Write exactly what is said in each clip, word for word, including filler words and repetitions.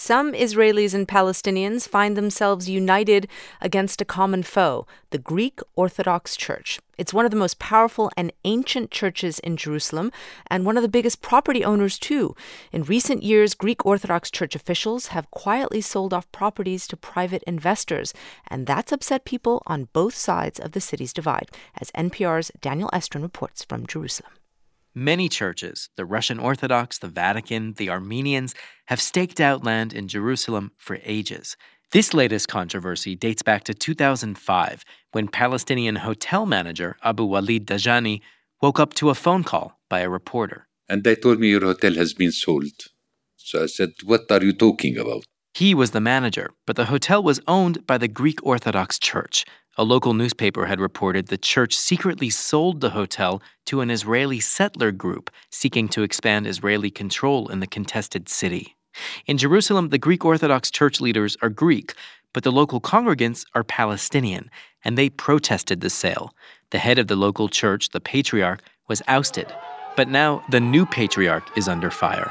some Israelis and Palestinians find themselves united against a common foe, the Greek Orthodox Church. It's one of the most powerful and ancient churches in Jerusalem and one of the biggest property owners, too. In recent years, Greek Orthodox Church officials have quietly sold off properties to private investors, and that's upset people on both sides of the city's divide, as N P R's Daniel Estrin reports from Jerusalem. Many churches, the Russian Orthodox, the Vatican, the Armenians, have staked out land in Jerusalem for ages. This latest controversy dates back to two thousand five, when Palestinian hotel manager Abu Walid Dajani woke up to a phone call by a reporter. And they told me your hotel has been sold. So I said, what are you talking about? He was the manager, but the hotel was owned by the Greek Orthodox Church. A local newspaper had reported the church secretly sold the hotel to an Israeli settler group seeking to expand Israeli control in the contested city. In Jerusalem, the Greek Orthodox Church leaders are Greek, but the local congregants are Palestinian, and they protested the sale. The head of the local church, the patriarch, was ousted. But now the new patriarch is under fire.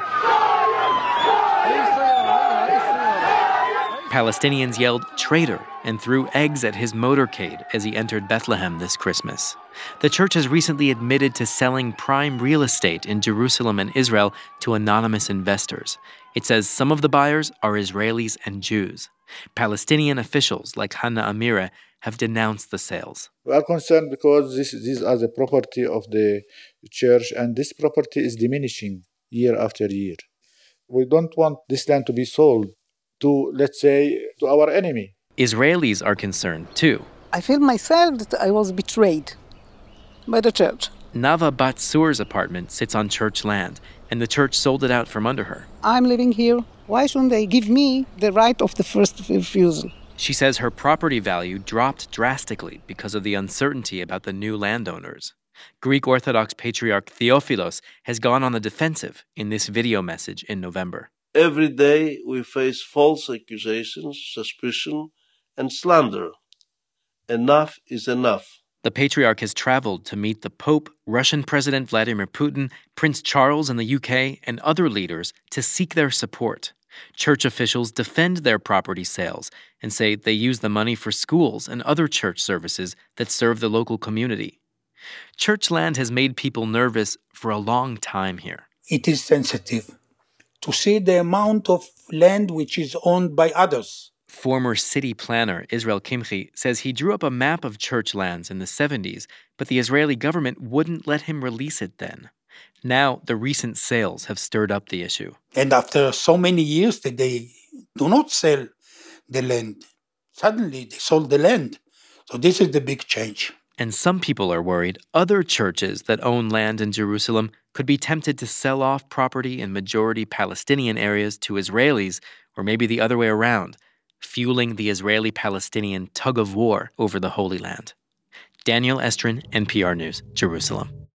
Palestinians yelled traitor and threw eggs at his motorcade as he entered Bethlehem this Christmas. The church has recently admitted to selling prime real estate in Jerusalem and Israel to anonymous investors. It says some of the buyers are Israelis and Jews. Palestinian officials like Hanna Amira have denounced the sales. We are concerned because this, these are the property of the church, and this property is diminishing year after year. We don't want this land to be sold to, let's say, to our enemy. Israelis are concerned, too. I feel myself that I was betrayed by the church. Nava Batsur's apartment sits on church land, and the church sold it out from under her. I'm living here. Why shouldn't they give me the right of the first refusal? She says her property value dropped drastically because of the uncertainty about the new landowners. Greek Orthodox Patriarch Theophilos has gone on the defensive in this video message in November. Every day we face false accusations, suspicion, and slander. Enough is enough. The patriarch has traveled to meet the Pope, Russian President Vladimir Putin, Prince Charles in the U K, and other leaders to seek their support. Church officials defend their property sales and say they use the money for schools and other church services that serve the local community. Church land has made people nervous for a long time here. It is sensitive to see the amount of land which is owned by others. Former city planner Israel Kimchi says he drew up a map of church lands in the seventies, but the Israeli government wouldn't let him release it then. Now, the recent sales have stirred up the issue. And after so many years that they do not sell the land, suddenly they sold the land. So this is the big change. And some people are worried other churches that own land in Jerusalem could be tempted to sell off property in majority Palestinian areas to Israelis, or maybe the other way around, fueling the Israeli-Palestinian tug of war over the Holy Land. Daniel Estrin, N P R News, Jerusalem.